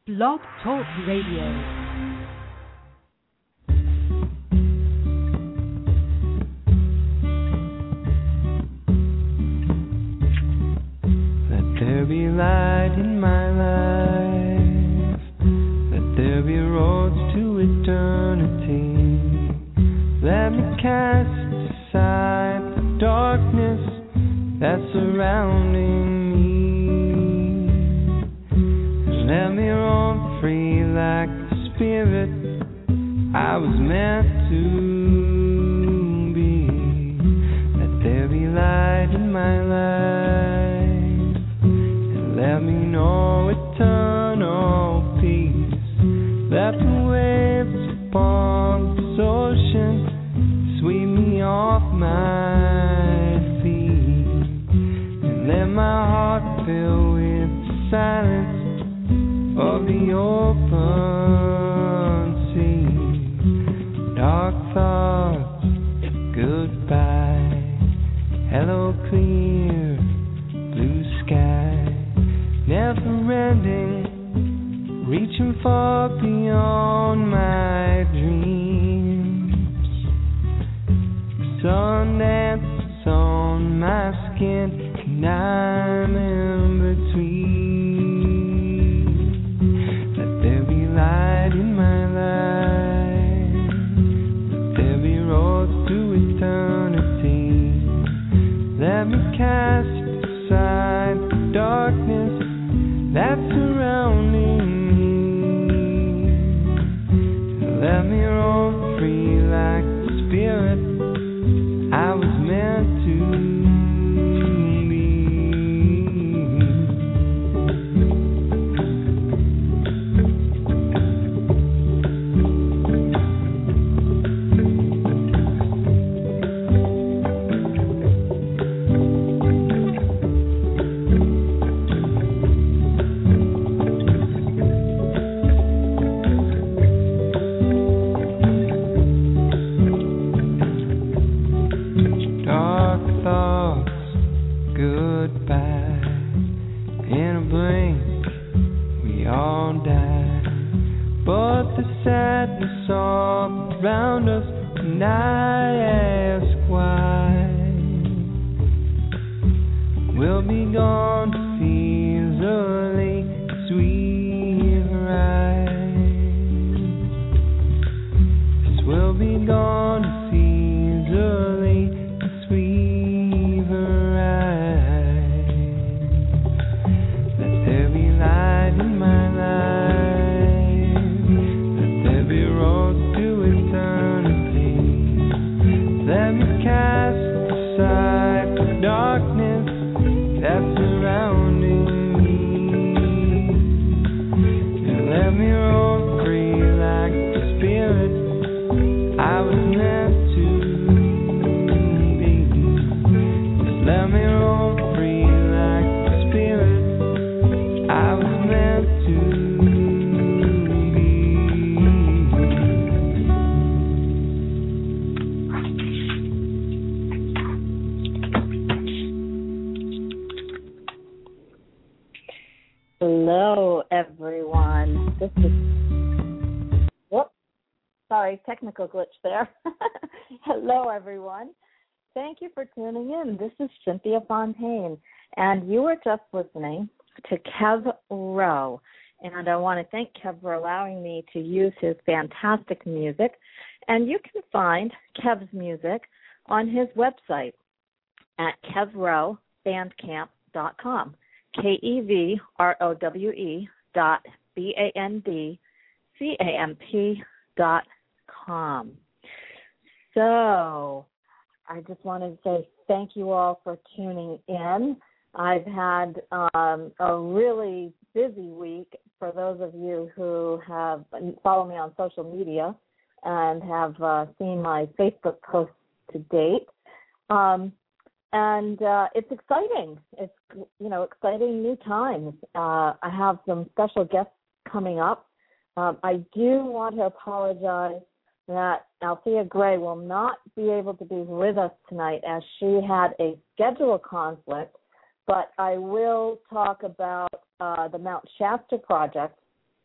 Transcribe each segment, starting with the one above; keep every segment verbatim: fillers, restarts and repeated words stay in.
Blog Talk Radio. There be light in my life. Let there be roads to eternity. Let me cast aside the darkness that's surrounding me. And let me roam free like the spirit I was meant to be. Let there be light in my life. Let me know eternal peace. Let the waves upon this ocean sweep me off my feet. And let my heart fill with the silence of the open sea. Dark thoughts, goodbye. Hello, clear blue sky. Never ending, reaching far beyond my dreams. Sun dances on my skin, and I'm in between. Let there be light in my life. Let there be roads to eternity. Let me cast aside the darkness that's surrounding me. Let me roam free like the spirit I was meant to be. Around us, and I ask why. We'll be gone as easily as we arrived. Yes, we'll be gone as easily as we've arrived. Let there be light in my life. Let there be roads to eternity. Let me cast aside the darkness that's surrounding me. And let me roam free like the spirit I was meant to be. Just let me roam free like the spirit I was meant to be. Hello, everyone. This is, whoops, sorry, technical glitch there. Hello, everyone. Thank you for tuning in. This is Cynthia Fontaine, and you were just listening to Kev Rowe. And I want to thank Kev for allowing me to use his fantastic music. And you can find Kev's music on his website at kev rowe bandcamp dot com. K E V R O W E dot B A N D C A M P dot com. So I just wanted to say thank you all for tuning in. I've had um, a really busy week for those of you who have followed me on social media and have uh, seen my Facebook posts to date. Um, And uh, it's exciting. It's, you know, exciting new times. Uh, I have some special guests coming up. Um, I do want to apologize that Althea Gray will not be able to be with us tonight as she had a schedule conflict, but I will talk about uh, the Mount Shasta project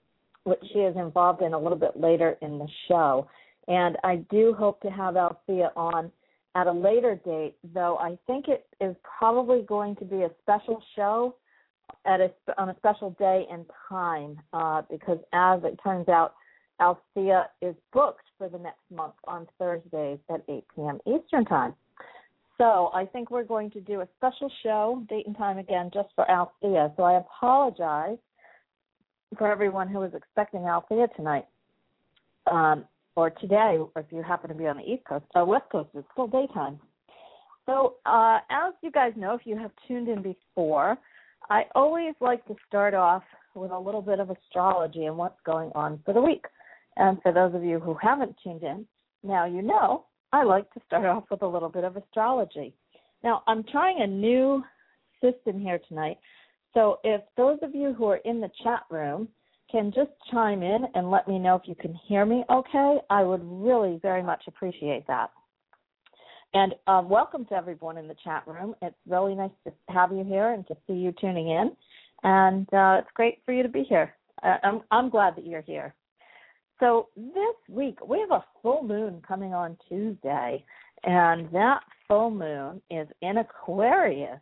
which she is involved in a little bit later in the show. And I do hope to have Althea on at a later date, though I think it is probably going to be a special show at a, on a special day and time, uh, because as it turns out, Althea is booked for the next month on Thursdays at eight p.m. Eastern Time. So I think we're going to do a special show, date and time again, just for Althea. So I apologize for everyone who was expecting Althea tonight, um, or today, or if you happen to be on the East Coast, uh, West Coast, it's still daytime. So uh, as you guys know, if you have tuned in before, I always like to start off with a little bit of astrology and what's going on for the week. And for those of you who haven't tuned in, now you know I like to start off with a little bit of astrology. Now, I'm trying a new system here tonight, so if those of you who are in the chat room can just chime in and let me know if you can hear me okay, I would really very much appreciate that. And um, welcome to everyone in the chat room. It's really nice to have you here and to see you tuning in, and uh, it's great for you to be here. Uh, I'm, I'm glad that you're here. So this week, we have a full moon coming on Tuesday, and that full moon is in Aquarius.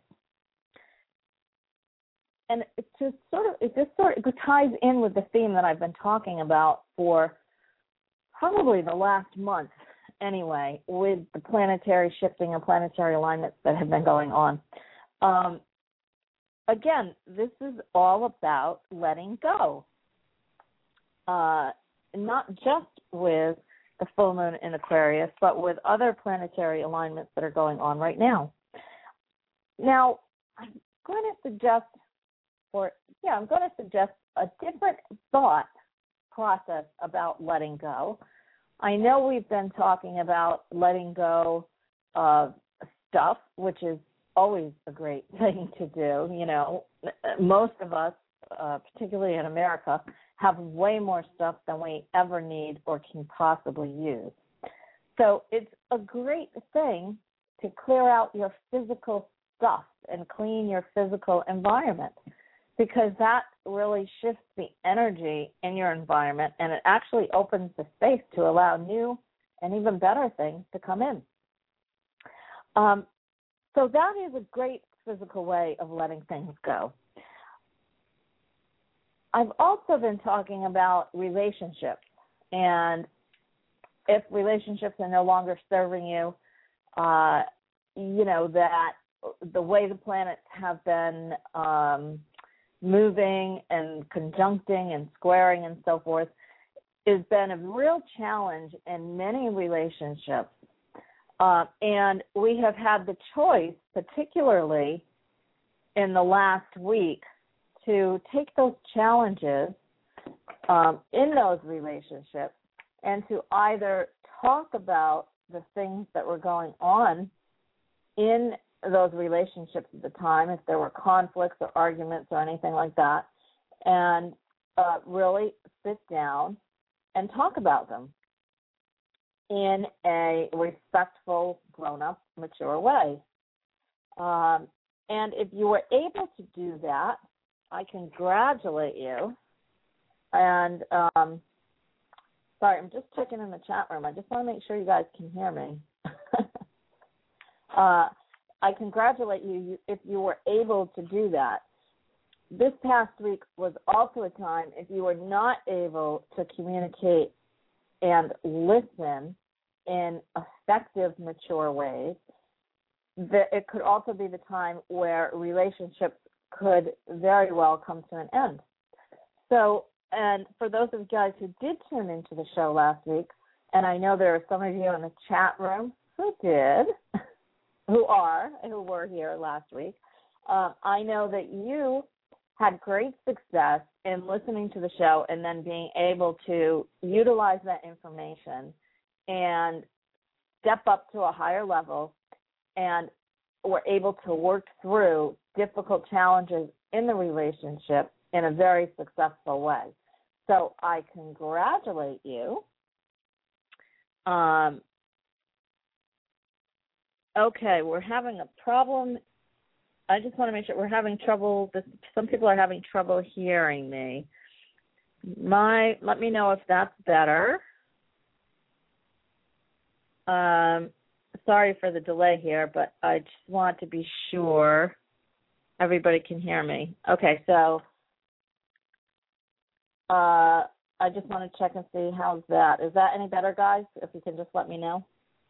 And it just sort of, it just sort of ties in with the theme that I've been talking about for probably the last month anyway, with the planetary shifting and planetary alignments that have been going on. Um, again, this is all about letting go. Uh, not just with the full moon in Aquarius, but with other planetary alignments that are going on right now. Now, I'm going to suggest, or yeah, I'm going to suggest a different thought process about letting go. I know we've been talking about letting go of stuff, which is always a great thing to do. You know, most of us, uh, particularly in America, have way more stuff than we ever need or can possibly use. So it's a great thing to clear out your physical stuff and clean your physical environment, because that really shifts the energy in your environment, and it actually opens the space to allow new and even better things to come in. Um, so that is a great physical way of letting things go. I've also been talking about relationships, and if relationships are no longer serving you, uh, you know, that the way the planets have been um, moving and conjuncting and squaring and so forth has been a real challenge in many relationships. Uh, and we have had the choice, particularly in the last week, to take those challenges um, in those relationships and to either talk about the things that were going on in those relationships at the time, if there were conflicts or arguments or anything like that, and uh, really sit down and talk about them in a respectful, grown-up, mature way. Um, and if you were able to do that, I congratulate you. And, um, sorry, I'm just checking in the chat room. I just want to make sure you guys can hear me. uh, I congratulate you if you were able to do that. This past week was also a time if you were not able to communicate and listen in effective, mature ways, that it could also be the time where relationships could very well come to an end. So, and for those of you guys who did tune into the show last week, and I know there are some of you in the chat room who did, who are, who were here last week, uh, I know that you had great success in listening to the show and then being able to utilize that information and step up to a higher level, and were able to work through difficult challenges in the relationship in a very successful way. So I congratulate you. Um, okay, we're having a problem. I just want to make sure we're having trouble. Some people are having trouble hearing me. My, let me know if that's better. Um, sorry for the delay here, but I just want to be sure everybody can hear me. Okay, so uh, I just want to check and see how's that. Is that any better, guys? If you can just let me know.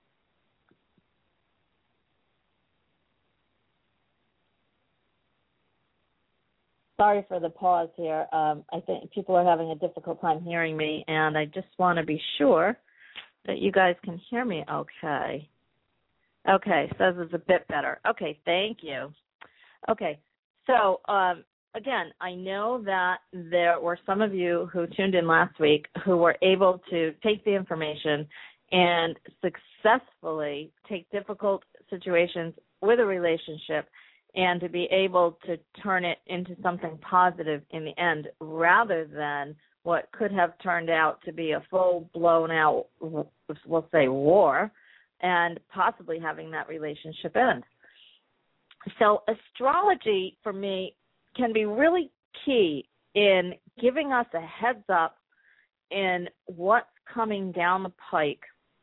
Sorry for the pause here. Um, I think people are having a difficult time hearing me, and I just want to be sure that you guys can hear me okay. Okay, says it's a bit better. Okay, thank you. Okay, so um, again, I know that there were some of you who tuned in last week who were able to take the information and successfully take difficult situations with a relationship and to be able to turn it into something positive in the end rather than what could have turned out to be a full-blown out, we'll say, war, and possibly having that relationship end. So astrology, for me, can be really key in giving us a heads up in what's coming down the pike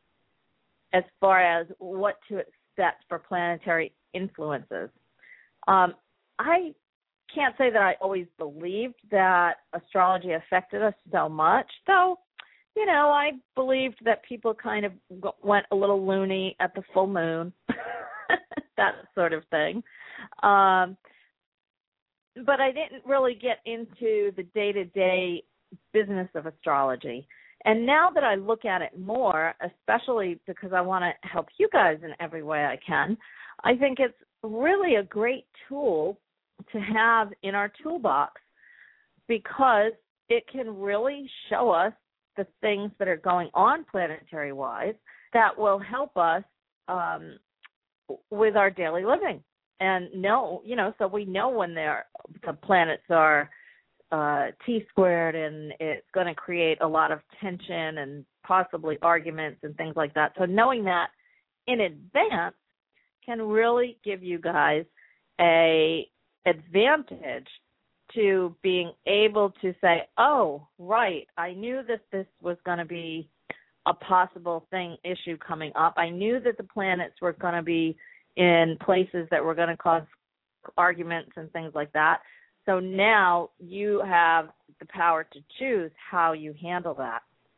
as far as what to expect for planetary influences. Um, I can't say that I always believed that astrology affected us so much, though, you know, I believed that people kind of went a little loony at the full moon, that sort of thing. Um, but I didn't really get into the day-to-day business of astrology. And now that I look at it more, especially because I want to help you guys in every way I can, I think it's really a great tool to have in our toolbox because it can really show us the things that are going on planetary-wise that will help us um, with our daily living. And know, you know, so we know when they're, the planets are uh, T-squared and it's going to create a lot of tension and possibly arguments and things like that. So knowing that in advance can really give you guys a advantage to being able to say, oh, right, I knew that this was going to be a possible thing, issue coming up. I knew that the planets were going to be in places that were going to cause arguments and things like that. So now you have the power to choose how you handle that.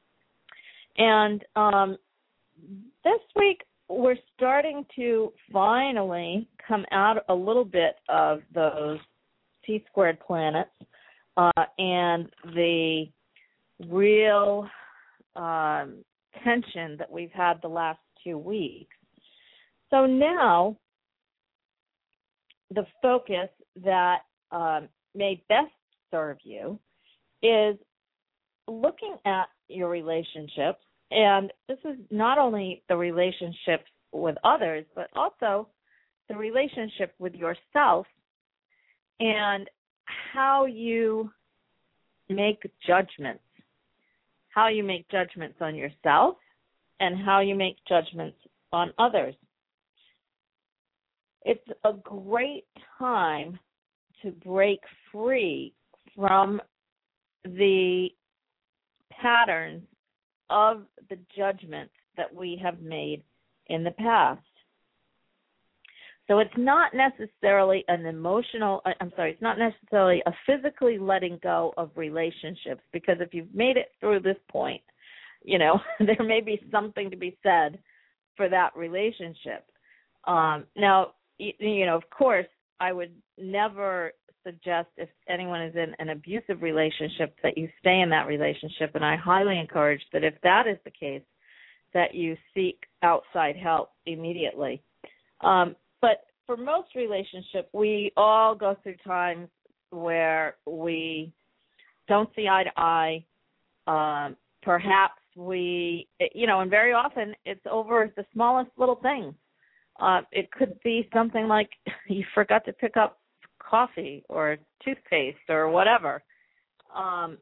And um, this week, we're starting to finally come out a little bit of those T-squared planets uh, and the real um, tension that we've had the last two weeks. So now the focus that um, may best serve you is looking at your relationships. And this is not only the relationships with others, but also the relationship with yourself and how you make judgments, how you make judgments on yourself and how you make judgments on others. It's a great time to break free from the patterns of the judgments that we have made in the past. So it's not necessarily an emotional, I'm sorry, it's not necessarily a physically letting go of relationships, because if you've made it through this point, you know, there may be something to be said for that relationship. Um, now, you, you know, of course, I would never suggest if anyone is in an abusive relationship that you stay in that relationship, and I highly encourage that if that is the case, that you seek outside help immediately. Um, but for most relationships, we all go through times where we don't see eye to eye. Um, perhaps we, you know, and very often it's over the smallest little things. Uh, it could be something like you forgot to pick up coffee or toothpaste or whatever. Um,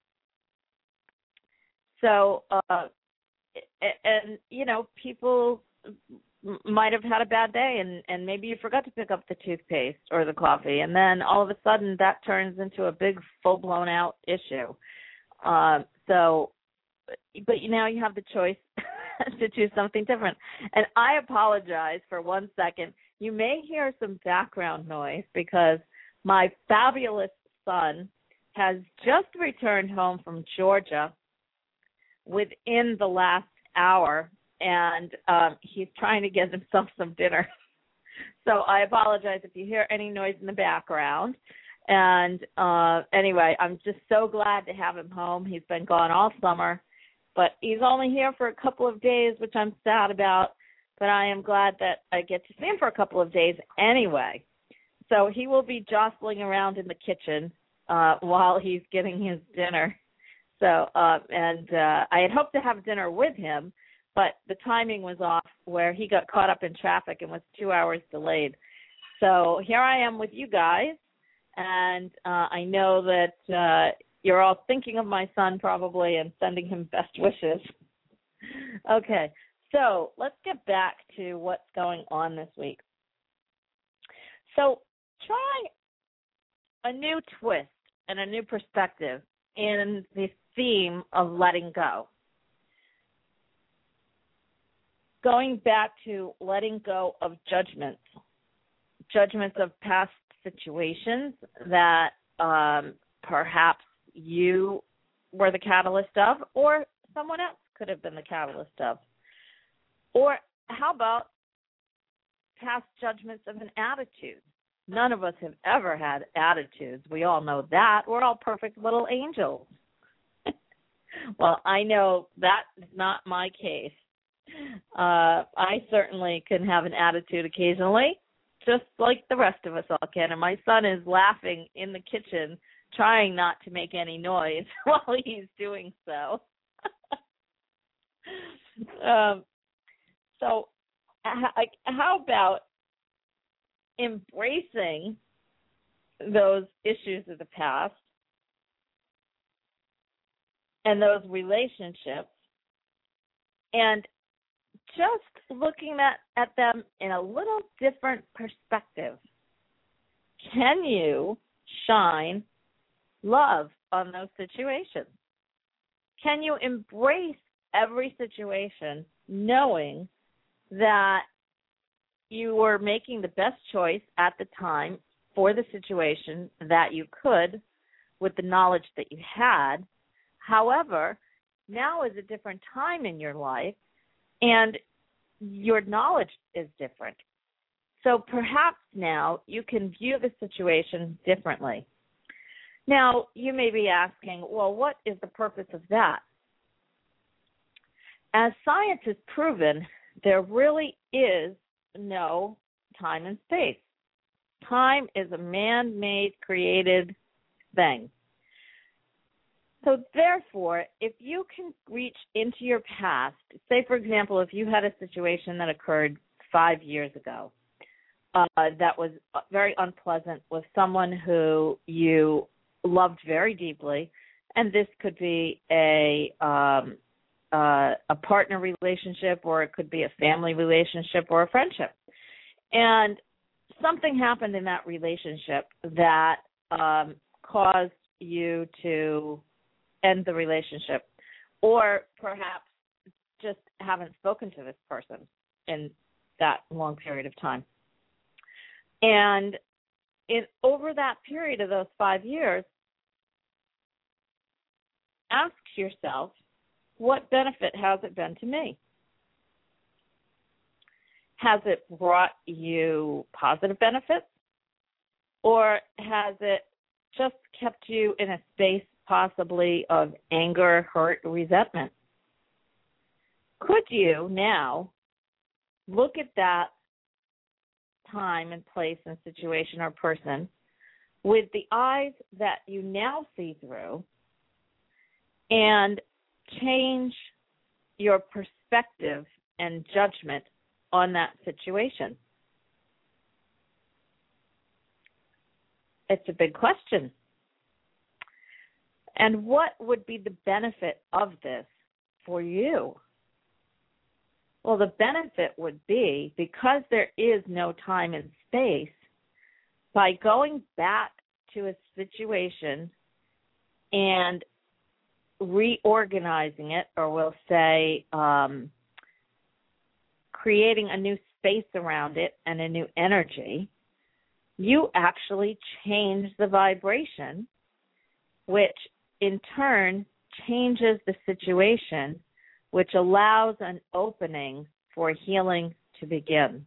so, uh, and, you know, people might have had a bad day and, and maybe you forgot to pick up the toothpaste or the coffee, and then all of a sudden that turns into a big full-blown out issue. Um, so, but now you have the choice to choose something different. And I apologize for one second. You may hear some background noise because my fabulous son has just returned home from Georgia within the last hour, and um, he's trying to get himself some dinner. So I apologize if you hear any noise in the background. And uh, anyway, I'm just so glad to have him home. He's been gone all summer, but he's only here for a couple of days, which I'm sad about. But I am glad that I get to see him for a couple of days anyway. So he will be jostling around in the kitchen uh, while he's getting his dinner. So, uh, and uh, I had hoped to have dinner with him, but the timing was off where he got caught up in traffic and was two hours delayed. So here I am with you guys, and uh, I know that uh, you're all thinking of my son probably and sending him best wishes. Okay, so let's get back to what's going on this week. So try a new twist and a new perspective in the theme of letting go. Going back to letting go of judgments, judgments of past situations that um, perhaps you were the catalyst of, or someone else could have been the catalyst of. Or how about past judgments of an attitude? None of us have ever had attitudes. We all know that. We're all perfect little angels. Well, I know that is not my case. Uh, I certainly can have an attitude occasionally, just like the rest of us all can. And my son is laughing in the kitchen, trying not to make any noise while he's doing so. um, so how about embracing those issues of the past and those relationships and just looking at, at them in a little different perspective? Can you shine love on those situations? Can you embrace every situation knowing that you were making the best choice at the time for the situation that you could with the knowledge that you had? However, now is a different time in your life, and your knowledge is different. So perhaps now you can view the situation differently. Now, you may be asking, well, what is the purpose of that? As science has proven, there really is no time and space. Time is a man-made, created thing. So therefore, if you can reach into your past, say, for example, if you had a situation that occurred five years ago uh, that was very unpleasant with someone who you loved very deeply, and this could be a um, uh, a partner relationship, or it could be a family relationship or a friendship, and something happened in that relationship that um, caused you to end the relationship, or perhaps just haven't spoken to this person in that long period of time. And in over that period of those five years, ask yourself, what benefit has it been to me? Has it brought you positive benefits, or has it just kept you in a space possibly of anger, hurt, resentment? Could you now look at that time and place and situation or person with the eyes that you now see through and change your perspective and judgment on that situation? It's a big question. And what would be the benefit of this for you? Well, the benefit would be, because there is no time and space, by going back to a situation and reorganizing it, or we'll say um, creating a new space around it and a new energy, you actually change the vibration, which in turn changes the situation, which allows an opening for healing to begin.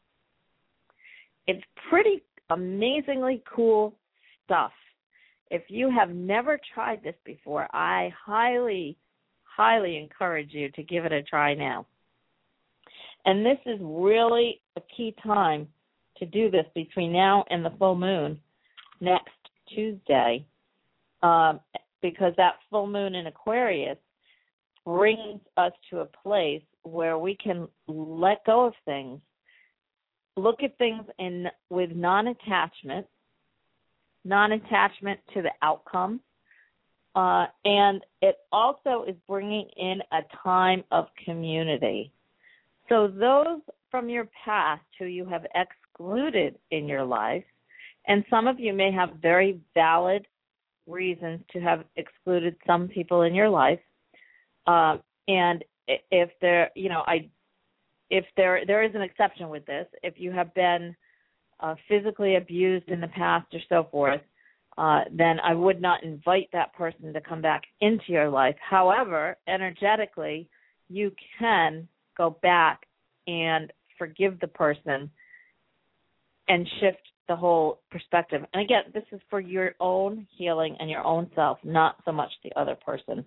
It's pretty amazingly cool stuff. If you have never tried this before, I highly, highly encourage you to give it a try now. And this is really a key time to do this between now and the full moon next Tuesday, um, because that full moon in Aquarius brings us to a place where we can let go of things, look at things in with non-attachment, non-attachment to the outcome, uh, and it also is bringing in a time of community. So those from your past who you have excluded in your life, and some of you may have very valid reasons to have excluded some people in your life, uh, and if there, you know, I, if there there is an exception with this, if you have been uh, physically abused in the past or so forth, uh, then I would not invite that person to come back into your life. However, energetically, you can go back and forgive the person and shift the whole perspective. And again, this is for your own healing and your own self, not so much the other person.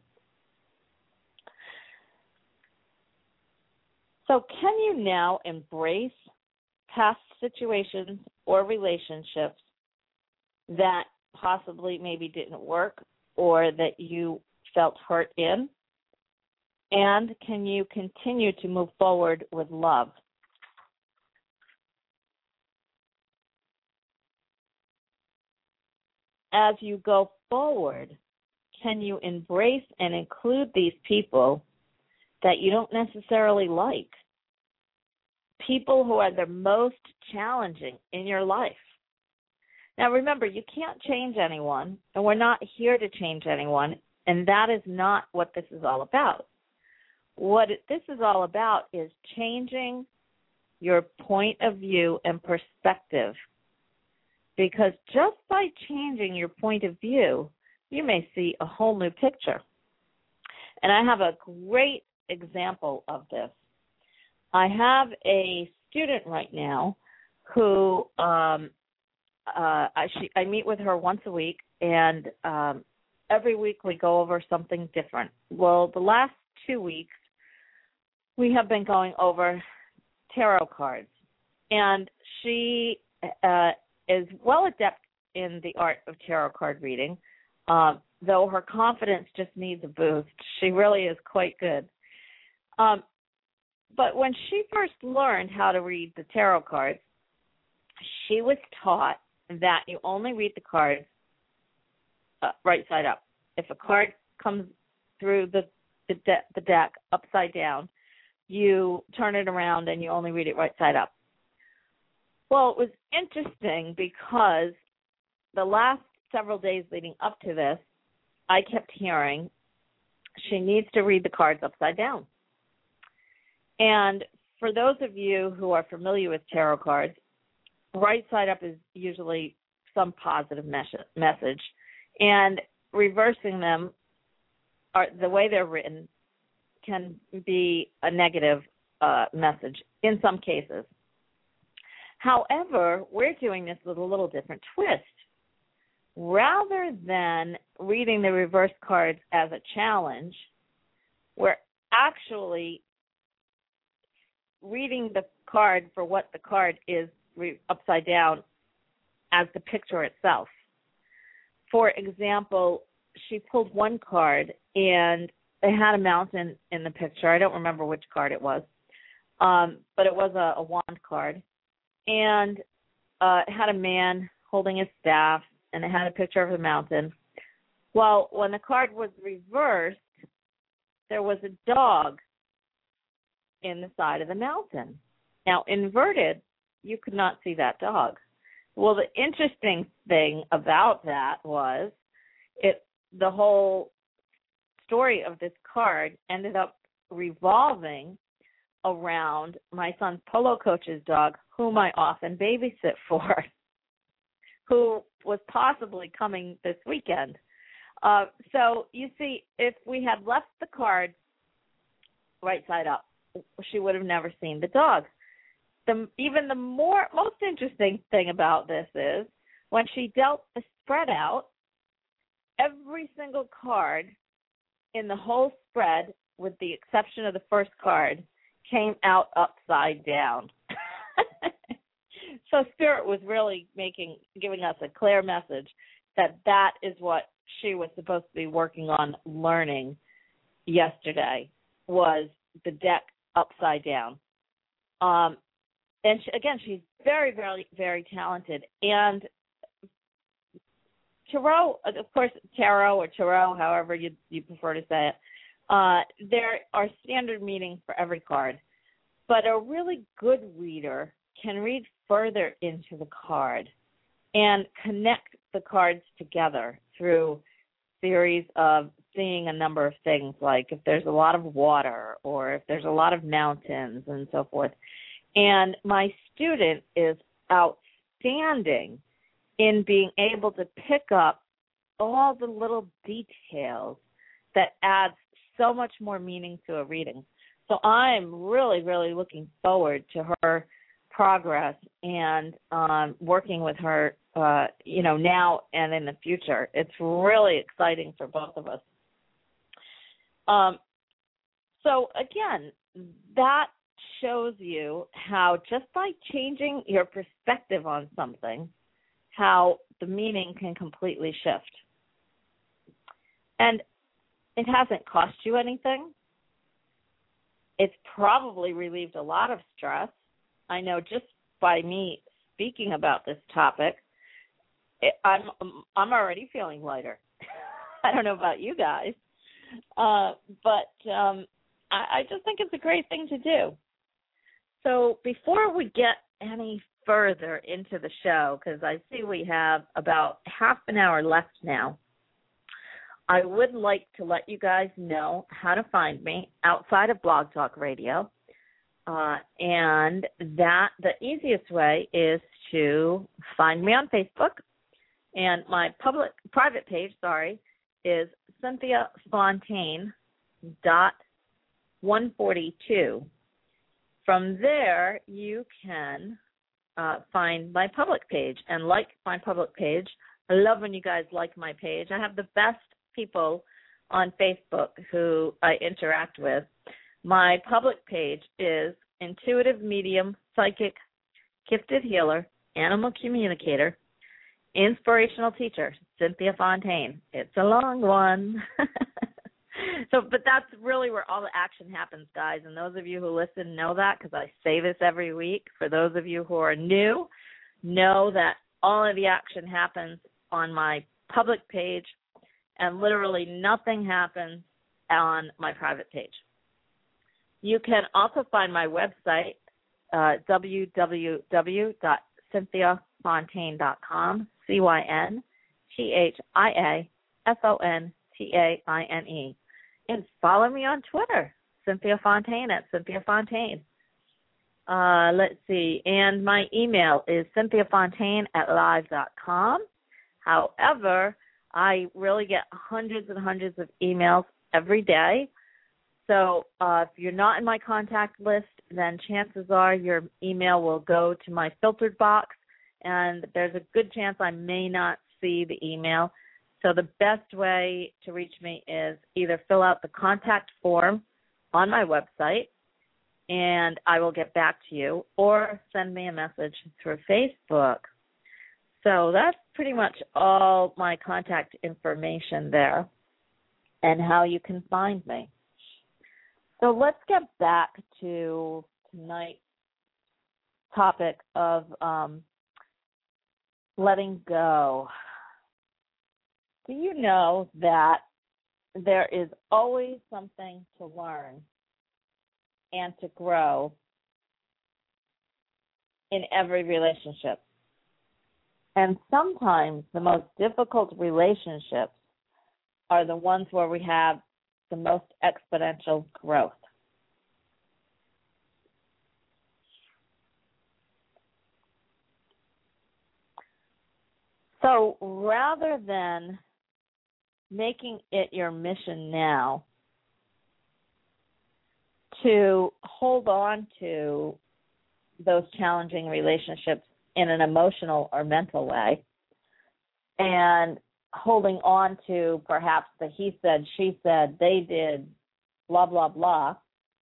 So can you now embrace past situations or relationships that possibly maybe didn't work or that you felt hurt in? And can you continue to move forward with love? As you go forward, can you embrace and include these people that you don't necessarily like? People who are the most challenging in your life. Now remember, you can't change anyone, and we're not here to change anyone, and that is not what this is all about. What it, this is all about is changing your point of view and perspective. Because just by changing your point of view, you may see a whole new picture. And I have a great example of this. I have a student right now who um, uh, I, she, I meet with her once a week, and um, every week we go over something different. Well, the last two weeks we have been going over tarot cards, and she uh, is well adept in the art of tarot card reading, uh, though her confidence just needs a boost. She really is quite good. Um, but when she first learned how to read the tarot cards, she was taught that you only read the cards uh, right side up. If a card comes through the, the, de- the deck upside down, you turn it around and you only read it right side up. Well, it was interesting because the last several days leading up to this, I kept hearing she needs to read the cards upside down. And for those of you who are familiar with tarot cards, right side up is usually some positive mes- message, and reversing them, are, the way they're written, can be a negative uh, message in some cases. However, we're doing this with a little different twist. Rather than reading the reverse cards as a challenge, we're actually reading the card for what the card is re- upside down as the picture itself. For example, she pulled one card and it had a mountain in the picture. I don't remember which card it was, um, but it was a, a wand card. And uh, it had a man holding a staff, and it had a picture of a mountain. Well, when the card was reversed, there was a dog in the side of the mountain. Now, inverted, you could not see that dog. Well, the interesting thing about that was it the whole story of this card ended up revolving around my son's polo coach's dog, whom I often babysit for, who was possibly coming this weekend. Uh, so you see, if we had left the card right side up, she would have never seen the dog. The, even the more most interesting thing about this is when she dealt the spread out, every single card in the whole spread, with the exception of the first card, came out upside down. So Spirit was really making, giving us a clear message that that is what she was supposed to be working on learning yesterday, was the deck upside down. Um, and she, again, she's very, very, very talented. And tarot, of course, tarot or tarot, however you, you prefer to say it, uh, there are standard meanings for every card. But a really good reader can read further into the card and connect the cards together through series of seeing a number of things, like if there's a lot of water or if there's a lot of mountains and so forth. And my student is outstanding in being able to pick up all the little details that adds so much more meaning to a reading. So I'm really, really looking forward to her progress and um, working with her, uh, you know, now and in the future. It's really exciting for both of us. Um, so, again, that shows you how just by changing your perspective on something, how the meaning can completely shift. And it hasn't cost you anything. It's probably relieved a lot of stress. I know just by me speaking about this topic, it, I'm I'm already feeling lighter. I don't know about you guys, uh, but um, I, I just think it's a great thing to do. So before we get any further into the show, because I see we have about half an hour left now, I would like to let you guys know how to find me outside of Blog Talk Radio. Uh, and that the easiest way is to find me on Facebook. And my public private page, sorry, is Cynthia Fontaine dot one forty-two. From there, you can uh, find my public page and like my public page. I love when you guys like my page. I have the best people on Facebook who I interact with. My public page is Intuitive Medium, Psychic, Gifted Healer, Animal Communicator, Inspirational Teacher, Cynthia Fontaine. It's a long one. So, but that's really where all the action happens, guys. And those of you who listen know that, because I say this every week. For those of you who are new, know that all of the action happens on my public page, and literally nothing happens on my private page. You can also find my website, uh, w w w dot cynthia fontaine dot com, C Y N T H I A F O N T A I N E. And follow me on Twitter, Cynthia Fontaine at Cynthia Fontaine. Uh, let's see. And my email is cynthia fontaine at live dot com. However, I really get hundreds and hundreds of emails every day. So uh, if you're not in my contact list, then chances are your email will go to my filtered box, and there's a good chance I may not see the email. So the best way to reach me is either fill out the contact form on my website, and I will get back to you, or send me a message through Facebook. So that's pretty much all my contact information there and how you can find me. So let's get back to tonight's topic of um, letting go. Do you know that there is always something to learn and to grow in every relationship? And sometimes the most difficult relationships are the ones where we have the most exponential growth. So rather than making it your mission now to hold on to those challenging relationships in an emotional or mental way, and holding on to perhaps the he said, she said, they did, blah, blah, blah,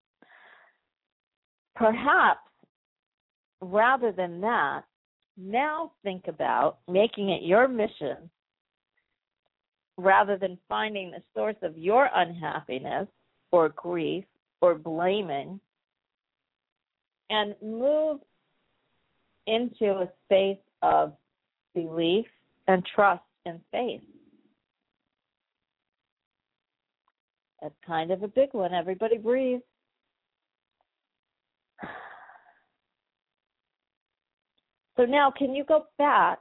perhaps rather than that, now think about making it your mission rather than finding the source of your unhappiness or grief or blaming, and move into a space of belief and trust and faith. That's kind of a big one. Everybody breathe. So now, can you go back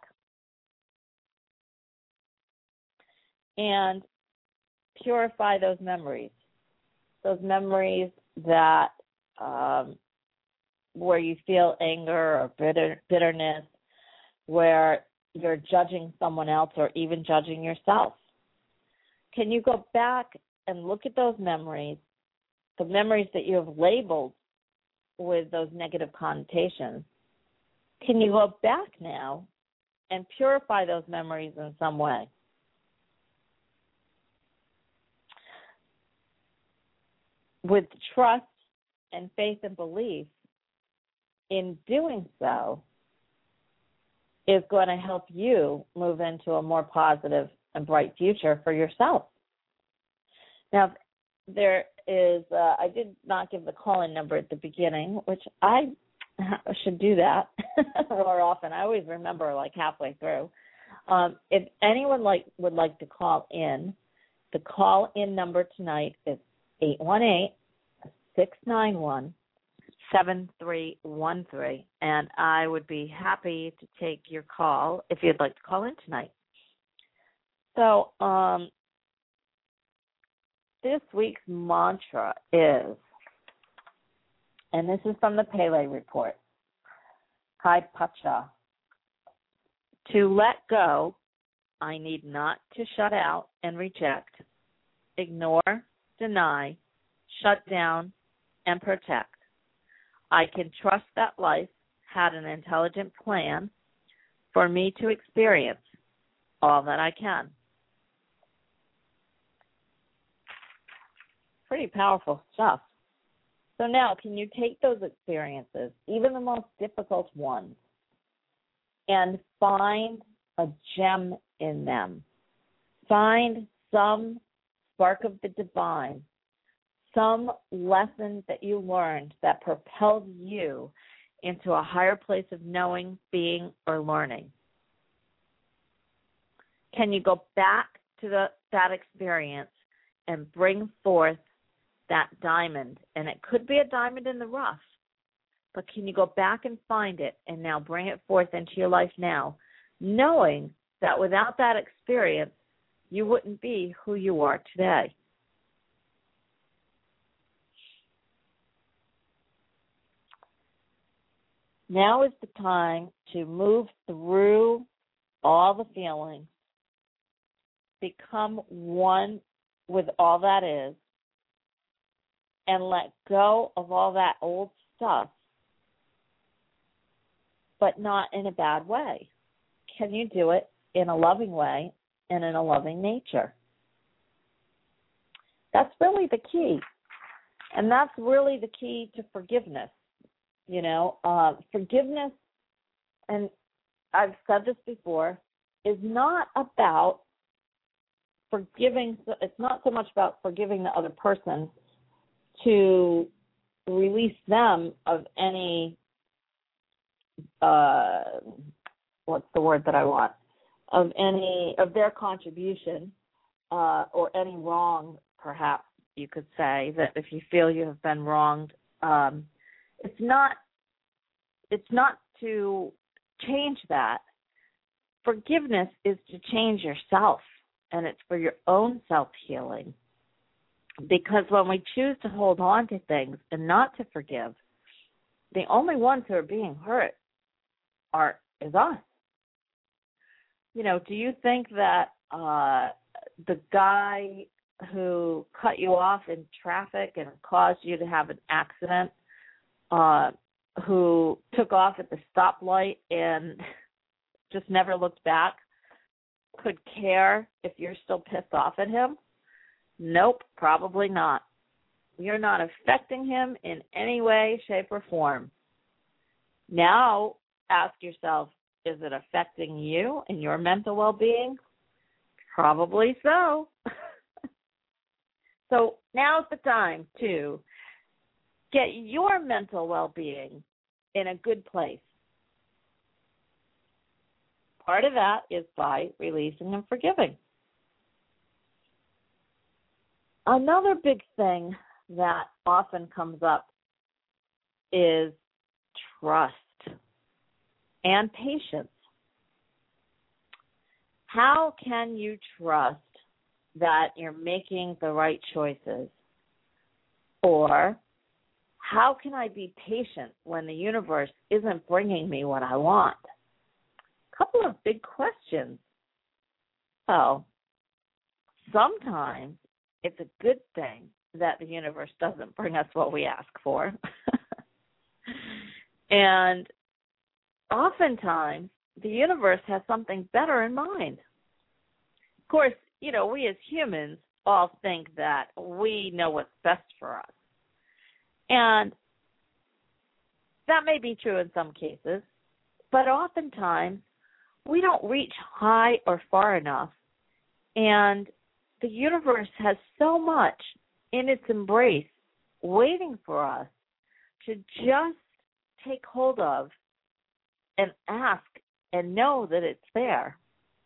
and purify those memories? Those memories that um, where you feel anger or bitter, bitterness, where you're judging someone else or even judging yourself. Can you go back and look at those memories, the memories that you have labeled with those negative connotations? Can you go back now and purify those memories in some way? With trust and faith and belief, in doing so, is going to help you move into a more positive and bright future for yourself. Now, there is, uh, I did not give the call-in number at the beginning, which I should do that more often. I always remember like halfway through. Um, if anyone like would like to call in, the call-in number tonight is eight one eight, six nine one, seven three one three, and I would be happy to take your call if you'd like to call in tonight. So um, this week's mantra is, and this is from the Pele Report, Kai Pacha, to let go, I need not to shut out and reject, ignore, deny, shut down, and protect. I can trust that life had an intelligent plan for me to experience all that I can. Pretty powerful stuff. So now, can you take those experiences, even the most difficult ones, and find a gem in them? Find some spark of the divine, some lesson that you learned that propelled you into a higher place of knowing, being, or learning. Can you go back to the, that experience and bring forth that diamond? And it could be a diamond in the rough, but can you go back and find it and now bring it forth into your life now, knowing that without that experience, you wouldn't be who you are today? Now is the time to move through all the feelings, become one with all that is, and let go of all that old stuff, but not in a bad way. Can you do it in a loving way and in a loving nature? That's really the key. And that's really the key to forgiveness. You know, uh, forgiveness, and I've said this before, is not about forgiving. It's not so much about forgiving the other person to release them of any, uh, what's the word that I want, of any, of their contribution uh, or any wrong, perhaps you could say, that if you feel you have been wronged, um, It's not it's not to change that. Forgiveness is to change yourself, and it's for your own self-healing. Because when we choose to hold on to things and not to forgive, the only ones who are being hurt are is us. You know, do you think that uh, the guy who cut you off in traffic and caused you to have an accident, uh, who took off at the stoplight and just never looked back, could care if you're still pissed off at him? Nope, probably not. You're not affecting him in any way, shape, or form. Now, ask yourself, is it affecting you and your mental well-being? Probably so. So now's the time to get your mental well-being in a good place. Part of that is by releasing and forgiving. Another big thing that often comes up is trust and patience. How can you trust that you're making the right choices? Or how can I be patient when the universe isn't bringing me what I want? A couple of big questions. Well, sometimes it's a good thing that the universe doesn't bring us what we ask for. And oftentimes, the universe has something better in mind. Of course, you know, we as humans all think that we know what's best for us. And that may be true in some cases, but oftentimes we don't reach high or far enough. And the universe has so much in its embrace waiting for us to just take hold of and ask and know that it's there.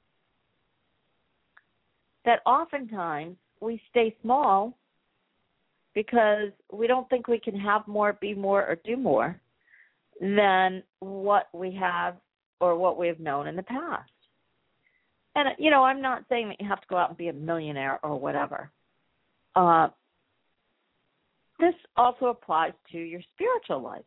That oftentimes we stay small because we don't think we can have more, be more, or do more than what we have or what we have known in the past. And, you know, I'm not saying that you have to go out and be a millionaire or whatever. Uh, this also applies to your spiritual life.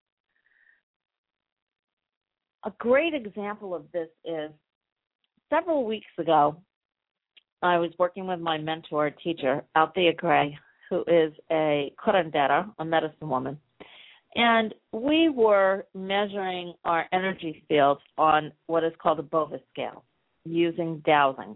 A great example of this is several weeks ago, I was working with my mentor teacher, Althea Gray, who is a curandera, a medicine woman. And we were measuring our energy field on what is called a Bova scale, using dowsing.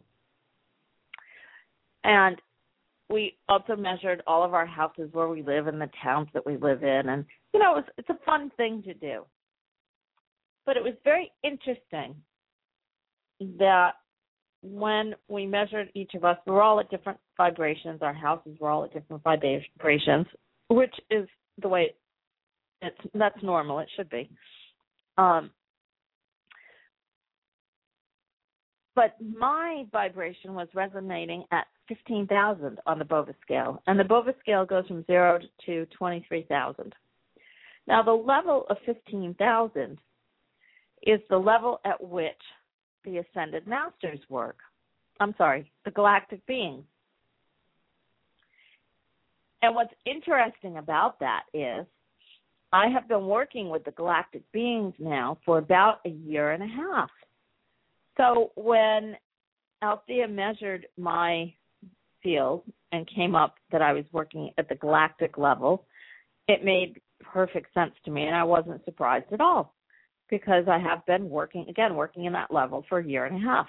And we also measured all of our houses where we live and the towns that we live in. And, you know, it's, it's a fun thing to do. But it was very interesting that when we measured each of us, we were all at different vibrations. Our houses were all at different vibrations, which is the way it's, that's normal. It should be. Um, but my vibration was resonating at fifteen thousand on the Bova scale, and the Bova scale goes from zero to twenty-three thousand. Now, the level of fifteen thousand is the level at which the Ascended Masters work. I'm sorry, the galactic beings. And what's interesting about that is I have been working with the galactic beings now for about a year and a half. So when Althea measured my field and came up that I was working at the galactic level, it made perfect sense to me, and I wasn't surprised at all, because I have been working, again, working in that level for a year and a half.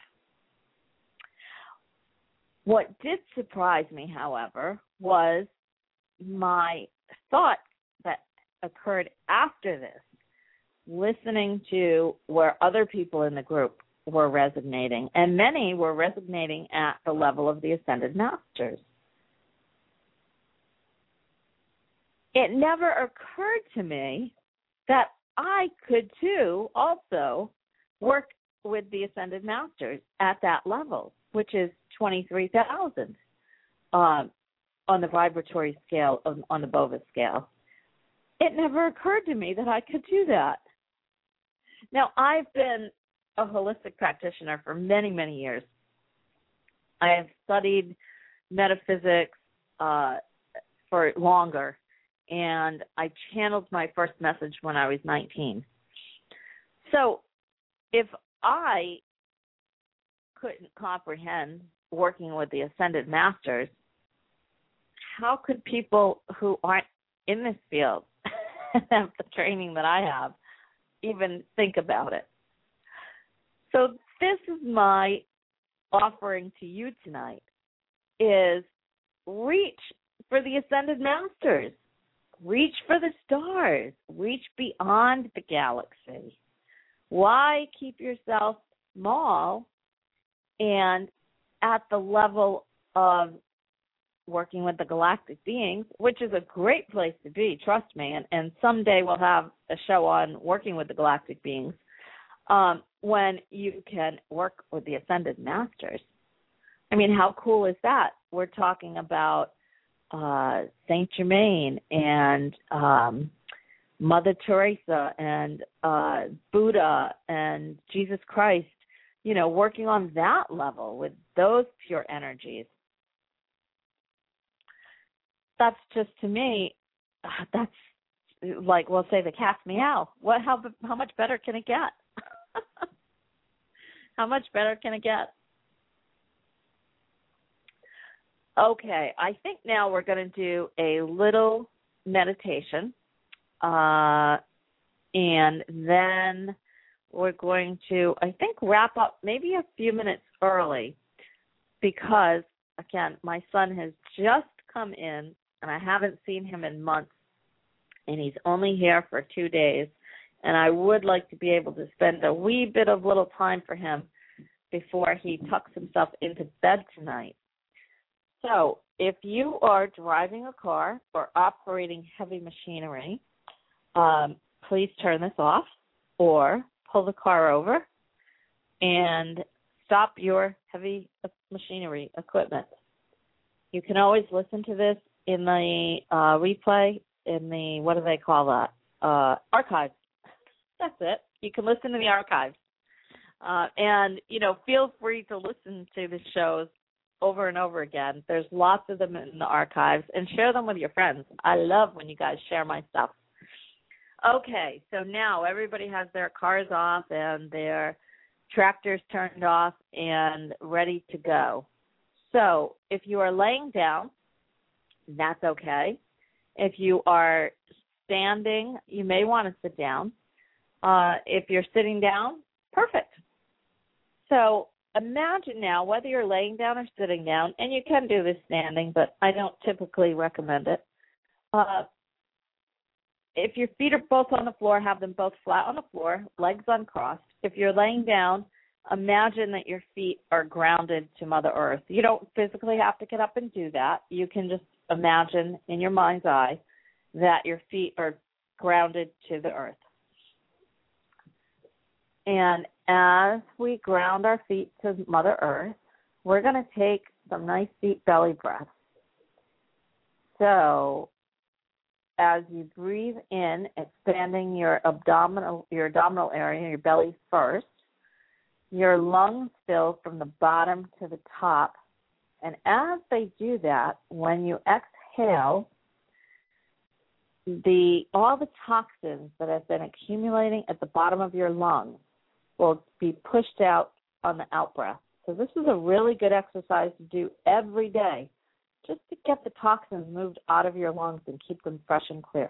What did surprise me, however, was my thought that occurred after this, listening to where other people in the group were resonating, and many were resonating at the level of the Ascended Masters. It never occurred to me that I could, too, also work with the Ascended Masters at that level, which is twenty-three thousand um, on the vibratory scale, of, on the Bova scale. It never occurred to me that I could do that. Now, I've been a holistic practitioner for many, many years. I have studied metaphysics, uh, for longer, and I channeled my first message when I was nineteen. So if I couldn't comprehend working with the Ascended Masters, how could people who aren't in this field have the training that I have even think about it? So this is my offering to you tonight, is reach for the Ascended Masters. Reach for the stars. Reach beyond the galaxy. Why keep yourself small and at the level of working with the galactic beings, which is a great place to be, trust me, and, and someday we'll have a show on working with the galactic beings, um, when you can work with the Ascended Masters. I mean, how cool is that? We're talking about uh, Saint Germain and um, Mother Teresa and uh, Buddha and Jesus Christ, you know, working on that level with those pure energies. That's just, to me, that's like, we'll say the cat's meow. What? How how much better can it get? How much better can it get? Okay, I think now we're going to do a little meditation, uh, and then we're going to, I think, wrap up maybe a few minutes early because, again, my son has just come in, and I haven't seen him in months, and he's only here for two days, and I would like to be able to spend a wee bit of little time for him before he tucks himself into bed tonight. So if you are driving a car or operating heavy machinery, um, please turn this off or pull the car over and stop your heavy machinery equipment. You can always listen to this in the uh, replay, in the, what do they call that? Uh, archives. That's it. You can listen to the archives. Uh, and, you know, feel free to listen to the shows over and over again. There's lots of them in the archives, and share them with your friends. I love when you guys share my stuff. Okay, so now everybody has their cars off and their tractors turned off and ready to go. So if you are laying down, that's okay. If you are standing, you may want to sit down. Uh, if you're sitting down, perfect. So imagine now, whether you're laying down or sitting down, and you can do this standing, but I don't typically recommend it. Uh, if your feet are both on the floor, have them both flat on the floor, legs uncrossed. If you're laying down, imagine that your feet are grounded to Mother Earth. You don't physically have to get up and do that. You can just imagine in your mind's eye that your feet are grounded to the earth. And as we ground our feet to Mother Earth, we're going to take some nice deep belly breaths. So as you breathe in, expanding your abdominal, your abdominal area, your belly first, your lungs fill from the bottom to the top. And as they do that, when you exhale, the all the toxins that have been accumulating at the bottom of your lungs will be pushed out on the out-breath. So this is a really good exercise to do every day, just to get the toxins moved out of your lungs and keep them fresh and clear.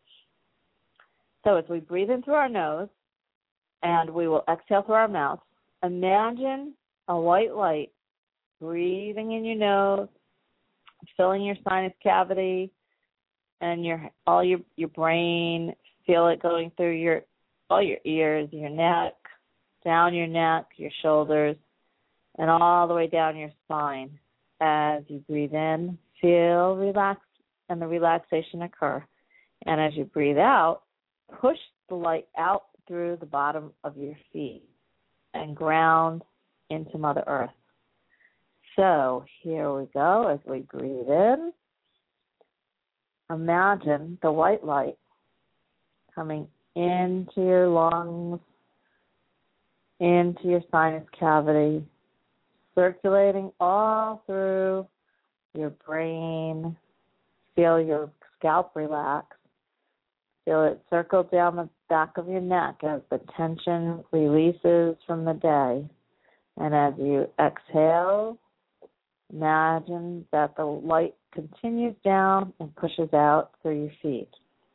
So as we breathe in through our nose and we will exhale through our mouth, imagine a white light breathing in your nose, filling your sinus cavity and your all your, your brain, feel it going through your all your ears, your neck, down your neck, your shoulders, and all the way down your spine. As you breathe in, feel relaxed and the relaxation occur. And as you breathe out, push the light out through the bottom of your feet and ground into Mother Earth. So here we go. As we breathe in, imagine the white light coming into your lungs, into your sinus cavity, circulating all through your brain, feel your scalp relax. Feel it circle down the back of your neck as the tension releases from the day. And as you exhale, imagine that the light continues down and pushes out through your feet.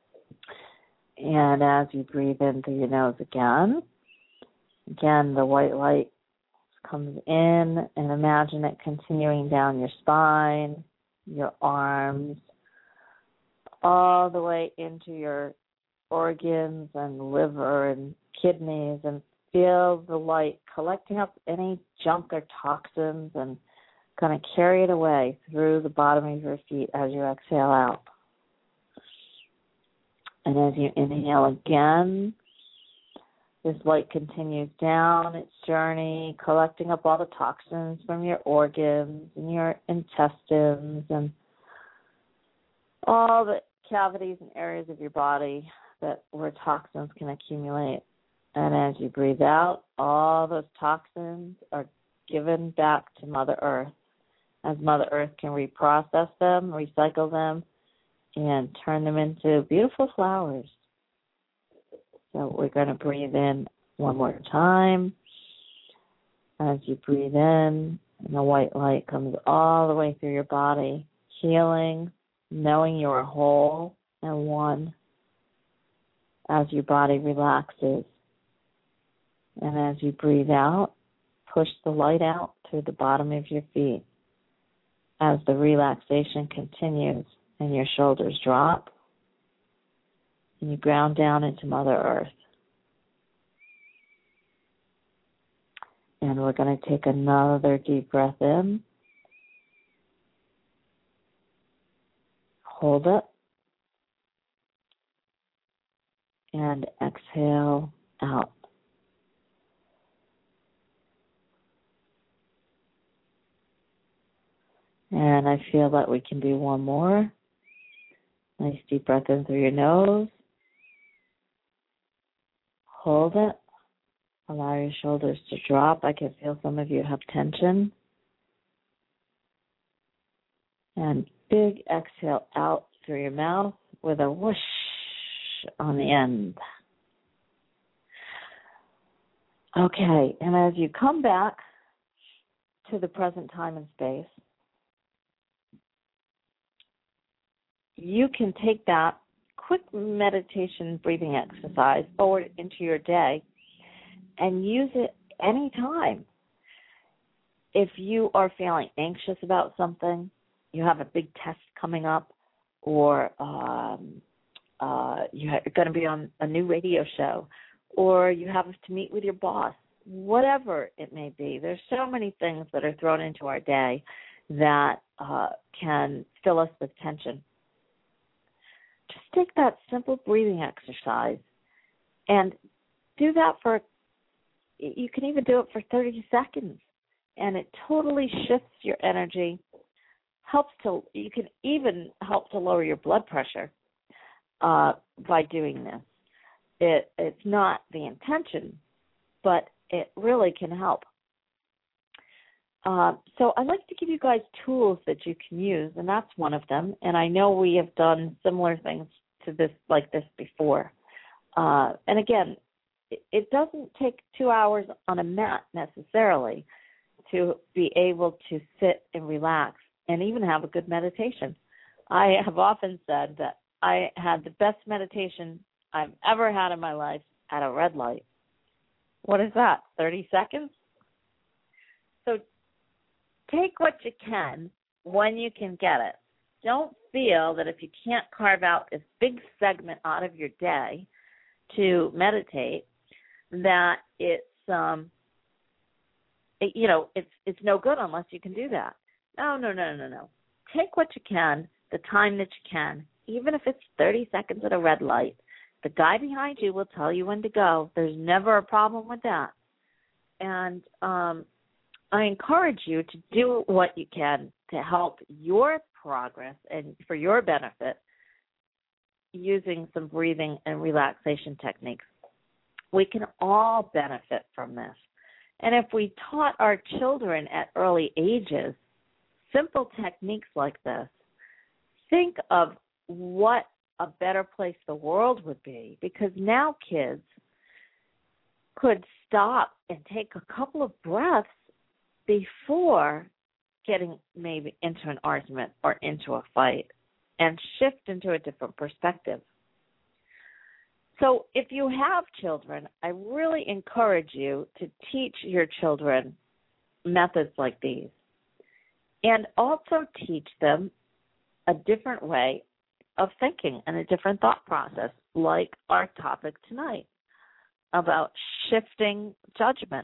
And as you breathe in through your nose again, again, the white light comes in, and imagine it continuing down your spine, your arms, all the way into your organs and liver and kidneys, and feel the light collecting up any junk or toxins and kind of carry it away through the bottom of your feet as you exhale out. And as you inhale again, this light continues down its journey, collecting up all the toxins from your organs and your intestines and all the cavities and areas of your body that where toxins can accumulate. And as you breathe out, all those toxins are given back to Mother Earth, as Mother Earth can reprocess them, recycle them, and turn them into beautiful flowers. So we're going to breathe in one more time. As you breathe in, and the white light comes all the way through your body, healing, knowing you're whole and one as your body relaxes. And as you breathe out, push the light out through the bottom of your feet as the relaxation continues and your shoulders drop and you ground down into Mother Earth. And we're going to take another deep breath in. Hold it. And exhale out. And I feel that we can do one more. Nice deep breath in through your nose. Hold it. Allow your shoulders to drop. I can feel some of you have tension. And big exhale out through your mouth with a whoosh on the end. Okay, and as you come back to the present time and space, you can take that quick meditation breathing exercise forward into your day and use it anytime. If you are feeling anxious about something, you have a big test coming up, or um, uh, you're going to be on a new radio show, or you have to meet with your boss, whatever it may be. There's so many things that are thrown into our day that uh, can fill us with tension. Just take that simple breathing exercise and do that for, you can even do it for thirty seconds, and it totally shifts your energy, helps to, you can even help to lower your blood pressure uh, by doing this. It, it's not the intention, but it really can help. Uh, so I'd like to give you guys tools that you can use, and that's one of them. And I know we have done similar things to this, like this before. Uh, and again, it, it doesn't take two hours on a mat necessarily to be able to sit and relax and even have a good meditation. I have often said that I had the best meditation I've ever had in my life at a red light. What is that, thirty seconds? So take what you can when you can get it. Don't feel that if you can't carve out this big segment out of your day to meditate, that it's um, it, you know, it's it's no good unless you can do that. No, no, no, no, no. Take what you can, the time that you can, even if it's thirty seconds at a red light. The guy behind you will tell you when to go. There's never a problem with that. And um, I encourage you to do what you can to help your progress and for your benefit using some breathing and relaxation techniques. We can all benefit from this. And if we taught our children at early ages simple techniques like this, think of what a better place the world would be, because now kids could stop and take a couple of breaths before getting maybe into an argument or into a fight and shift into a different perspective. So if you have children, I really encourage you to teach your children methods like these, and also teach them a different way of thinking and a different thought process, like our topic tonight about shifting judgment.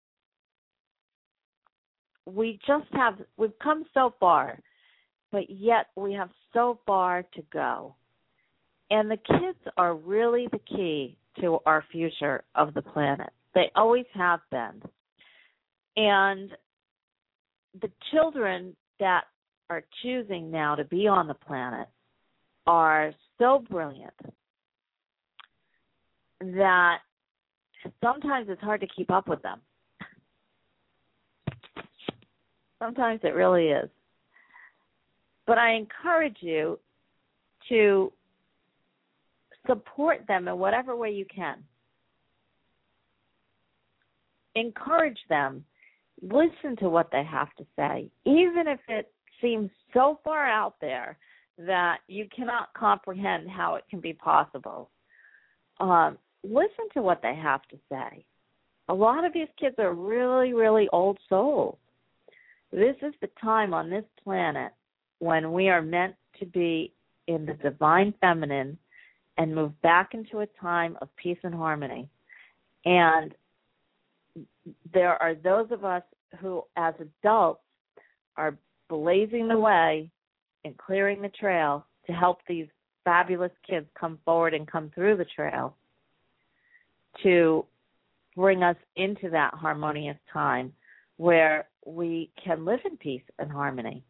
We just have, we've come so far, but yet we have so far to go. And the kids are really the key to our future of the planet. They always have been. And the children that are choosing now to be on the planet are so brilliant that sometimes it's hard to keep up with them. Sometimes it really is. But I encourage you to support them in whatever way you can. Encourage them. Listen to what they have to say, even if it seems so far out there that you cannot comprehend how it can be possible. Um, listen to what they have to say. A lot of these kids are really, really old souls. This is the time on this planet when we are meant to be in the divine feminine and move back into a time of peace and harmony. And there are those of us who, as adults, are blazing the way and clearing the trail to help these fabulous kids come forward and come through the trail to bring us into that harmonious time where we can live in peace and harmony.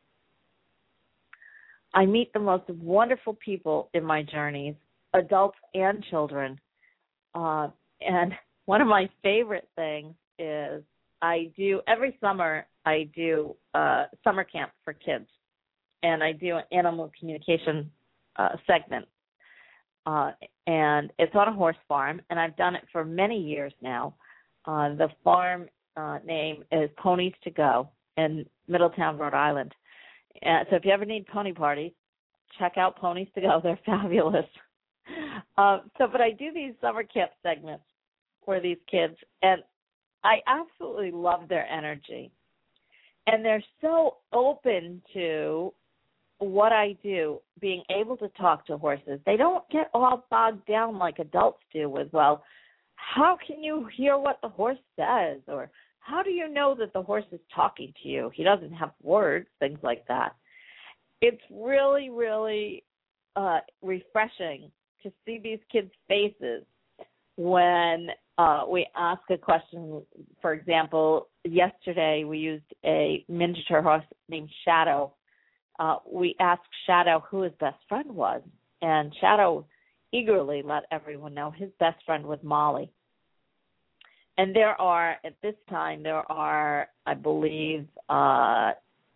I meet the most wonderful people in my journeys, adults and children. Uh, and one of my favorite things is I do, every summer, I do uh, summer camp for kids. And I do an animal communication uh, segment. Uh, and it's on a horse farm, and I've done it for many years now. Uh, the farm uh, name is Ponies to Go in Middletown, Rhode Island. Uh, so if you ever need pony parties, check out Ponies to Go. They're fabulous. Uh, so, but I do these summer camp segments for these kids, and I absolutely love their energy. And they're so open to what I do, being able to talk to horses. They don't get all bogged down like adults do with, well, how can you hear what the horse says? Or how do you know that the horse is talking to you? He doesn't have words, things like that. It's really, really uh, refreshing to see these kids' faces when uh, we ask a question. For example, yesterday we used a miniature horse named Shadow. Uh, we asked Shadow who his best friend was, and Shadow eagerly let everyone know his best friend was Molly. And there are, at this time, there are, I believe, uh,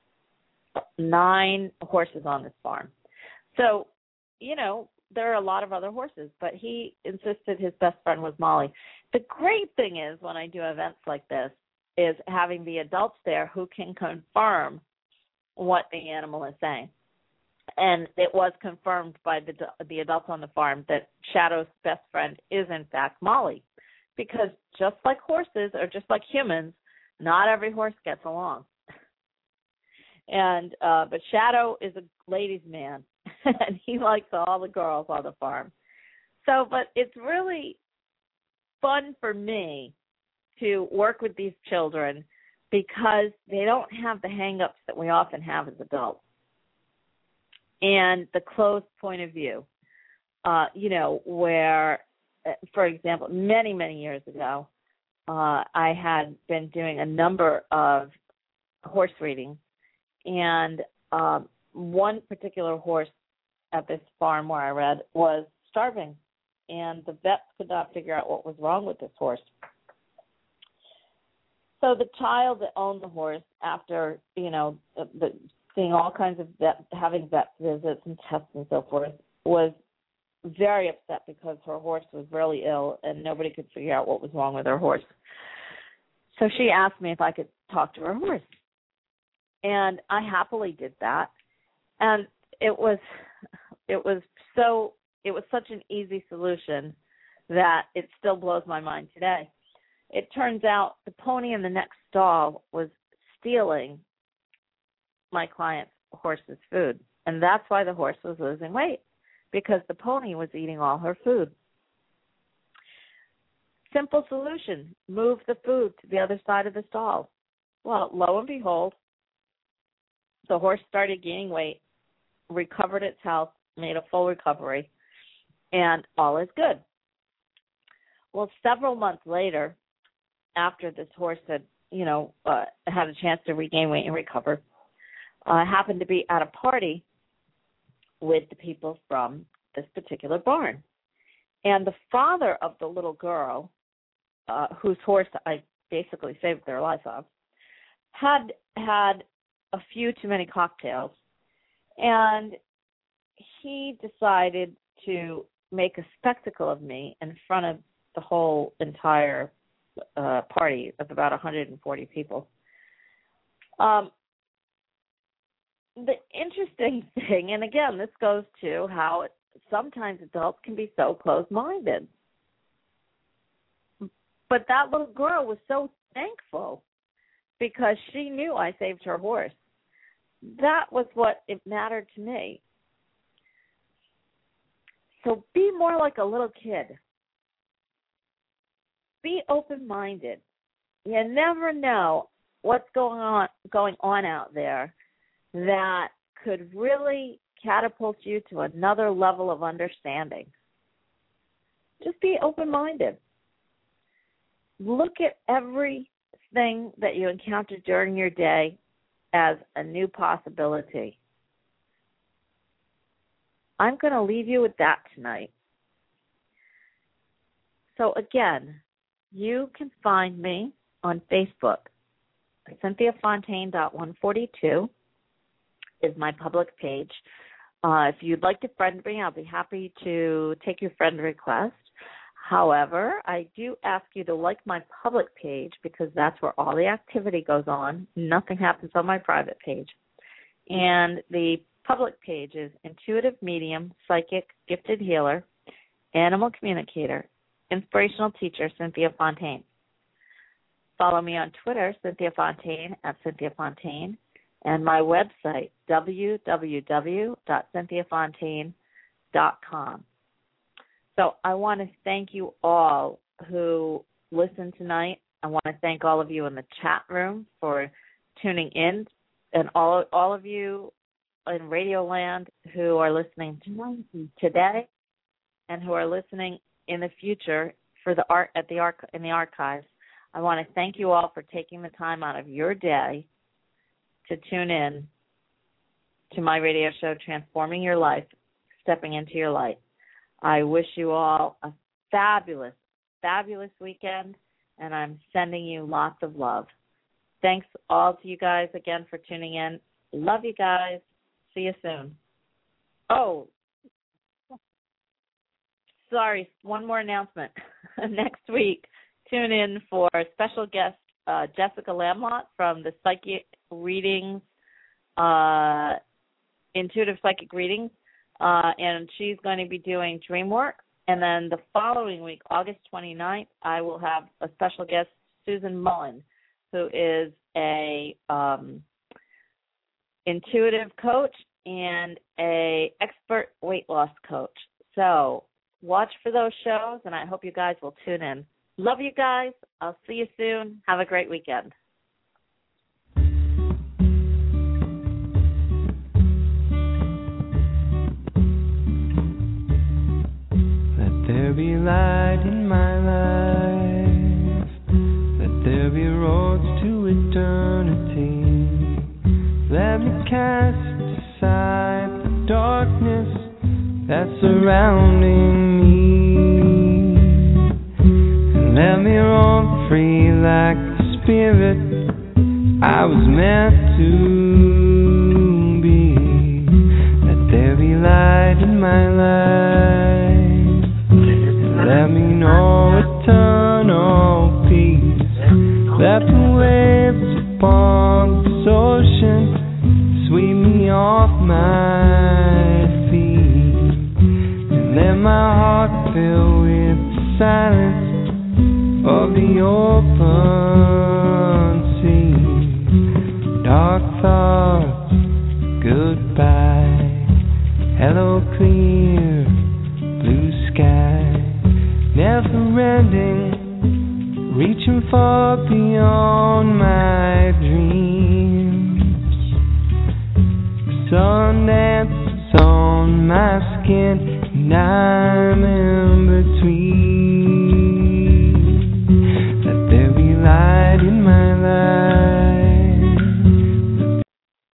nine horses on this farm. So, you know, there are a lot of other horses, but he insisted his best friend was Molly. The great thing is when I do events like this is having the adults there who can confirm what the animal is saying. And it was confirmed by the the adults on the farm that Shadow's best friend is, in fact, Molly. Because just like horses or just like humans, not every horse gets along. And uh, but Shadow is a ladies' man, and he likes all the girls on the farm. So, but it's really fun for me to work with these children because they don't have the hang-ups that we often have as adults. And the closed point of view, uh, you know, where, for example, many, many years ago, uh, I had been doing a number of horse readings, and um, one particular horse at this farm where I read was starving, and the vets could not figure out what was wrong with this horse. So the child that owned the horse, after, you know, the, the seeing all kinds of vet, having vet visits and tests and so forth, was very upset because her horse was really ill and nobody could figure out what was wrong with her horse. So she asked me if I could talk to her horse. And I happily did that. And it was it was so it was such an easy solution that it still blows my mind today. It turns out the pony in the next stall was stealing my client's horse's food. And that's why the horse was losing weight, because the pony was eating all her food. Simple solution, move the food to the other side of the stall. Well, lo and behold, the horse started gaining weight, recovered its health, made a full recovery, and all is good. Well, several months later, after this horse had, you know, uh, had a chance to regain weight and recover, I uh, happened to be at a party with the people from this particular barn. And the father of the little girl, uh, whose horse I basically saved their life of, had had a few too many cocktails. And he decided to make a spectacle of me in front of the whole entire uh, party of about one hundred forty people. Um, the interesting thing, and again, this goes to how it, sometimes adults can be so close-minded. But that little girl was so thankful because she knew I saved her horse. That was what it mattered to me. So be more like a little kid. Be open-minded. You never know what's going on going on out there that could really catapult you to another level of understanding. Just be open-minded. Look at everything that you encounter during your day as a new possibility. I'm going to leave you with that tonight. So again, you can find me on Facebook. Cynthia Fontaine dot one forty-two is my public page. Uh, if you'd like to friend me, I'll be happy to take your friend request. However, I do ask you to like my public page because that's where all the activity goes on. Nothing happens on my private page. And the public page is intuitive medium, psychic, gifted healer, animal communicator, inspirational teacher, Cynthia Fontaine. Follow me on Twitter, Cynthia Fontaine, at Cynthia Fontaine, and my website, w w w dot cynthia fontaine dot com. So I want to thank you all who listened tonight. I want to thank all of you in the chat room for tuning in, and all all of you in Radio Land who are listening today and who are listening in the future for the art at the arch in the archives. I want to thank you all for taking the time out of your day to tune in to my radio show, Transforming Your Life, Stepping into Your Light. I wish you all a fabulous, fabulous weekend, and I'm sending you lots of love. Thanks all to you guys again for tuning in. Love you guys. See you soon. Oh, sorry, one more announcement. Next week, tune in for special guest uh, Jessica Lamlott from the Psychic Readings, uh, Intuitive Psychic Readings, uh, and she's going to be doing dream work. And then the following week, August twenty-ninth, I will have a special guest, Susan Mullen, who is a um, intuitive coach and a expert weight loss coach. So watch for those shows, and I hope you guys will tune in. Love you guys. I'll see you soon. Have a great weekend. Let there be light in my life. Let there be roads to eternity. Let me cast aside the darkness that's surrounding me. Let me roam free like the spirit I was meant to my life. Let me know eternal peace. Let the waves upon this ocean sweep me off my feet, and let my heart fill with the silence of the open sea. Dark thoughts, goodbye. Hello, clear blue sky. Never ending, reaching far beyond my dreams. The sun dances on my skin, and I'm in between.